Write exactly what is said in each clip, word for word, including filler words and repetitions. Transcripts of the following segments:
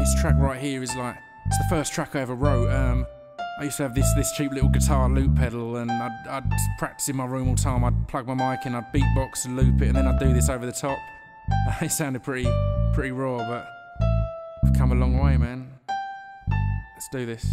This track right here is like, it's the first track I ever wrote. Um, I used to have this this cheap little guitar loop pedal, and I'd, I'd practice in my room all the time. I'd plug my mic in, I'd beatbox and loop it, and then I'd do this over the top. It sounded pretty, pretty raw, but I've come a long way, man. Let's do this.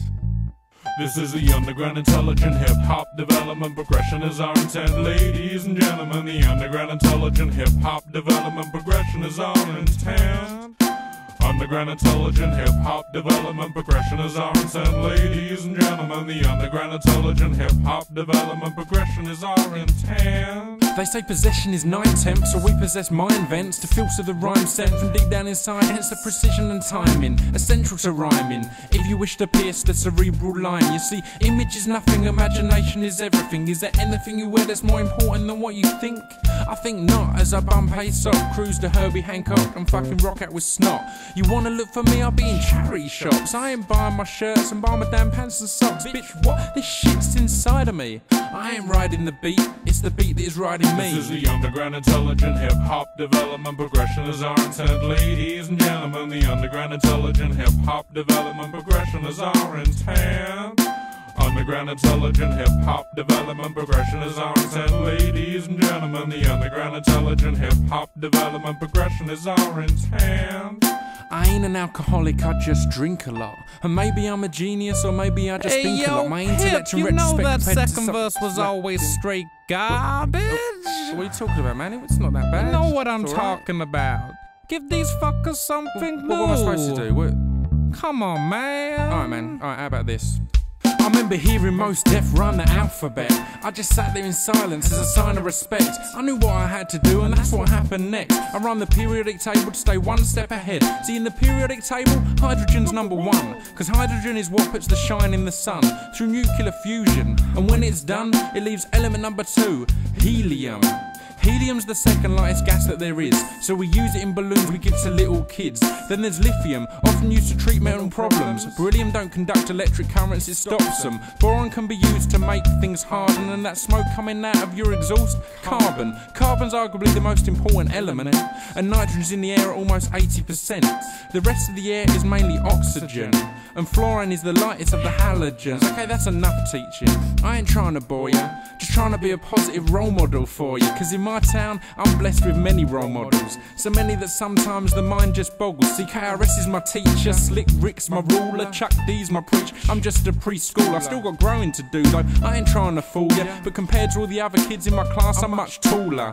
This is the underground intelligent hip-hop development progression is our intent. Ladies and gentlemen, the underground intelligent hip-hop development progression is our intent. Underground intelligent hip-hop development progression is our intent. Ladies and gentlemen, the underground intelligent hip-hop development progression is our intent. They say possession is nine-tenths, so we possess mind vents to filter the rhyme sent from deep down inside. Hence the precision and timing, essential to rhyming. If you wish to pierce the cerebral line, you see, image is nothing, imagination is everything. Is there anything you wear that's more important than what you think? I think not, as I bum pace up, cruise to Herbie Hancock and fucking rock out with snot. You wanna look for me, I'll be in charity shops. I ain't buying my shirts and buying my damn pants and socks. Bitch, what? This shit's inside of me. I ain't riding the beat, it's the beat that is riding me. This is the underground intelligent hip-hop development progression is our intent. Ladies and gentlemen, the underground intelligent hip-hop development progression is our intent. Underground intelligent hip-hop development progression is our intent. Ladies and gentlemen, the underground intelligent hip-hop development progression is our intent. I ain't an alcoholic, I just drink a lot. And maybe I'm a genius, or maybe I just hey, think yo, a lot. My intellect Hip, and you know that retrospect second verse was always straight garbage. What are you talking about, man? It's not that bad. You know what I'm it's talking right. about. Give these fuckers something What, new. what am I supposed to do? What? Come on, man. Alright, man. Alright, how about this? I remember hearing Mos Def run the alphabet. I just sat there in silence as a sign of respect. I knew what I had to do, and that's what happened next. I run the periodic table to stay one step ahead. See, in the periodic table, hydrogen's number one, cause hydrogen is what puts the shine in the sun through nuclear fusion. And when it's done, it leaves element number two, helium. Helium's the second lightest gas that there is, so we use it in balloons we give to little kids. Then there's lithium, often used to treat mental problems. Beryllium don't conduct electric currents, it stops them. Boron can be used to make things harden, and that smoke coming out of your exhaust, carbon. Carbon's arguably the most important element, and nitrogen's in the air at almost eighty percent. The rest of the air is mainly oxygen, and fluorine is the lightest of the halogens. Okay, that's enough teaching. I ain't trying to bore you, just trying to be a positive role model for you, cause in my town, I'm blessed with many role models. So many that sometimes the mind just boggles. See, K R S is my teacher, Slick Rick's my ruler, Chuck D's my preach. I'm just a preschool, I've still got growing to do though. I ain't trying to fool ya, but compared to all the other kids in my class, I'm much taller.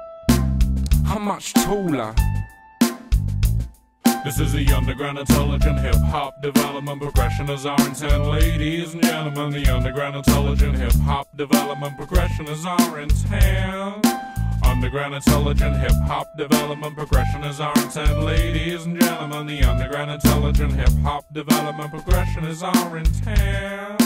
I'm much taller. This is the underground intelligent hip-hop development progression is our intent. Ladies and gentlemen, the underground intelligent hip-hop development progression is our intent. Underground intelligent hip-hop development progression is our intent. Ladies and gentlemen, the underground intelligent hip-hop development progression is our intent.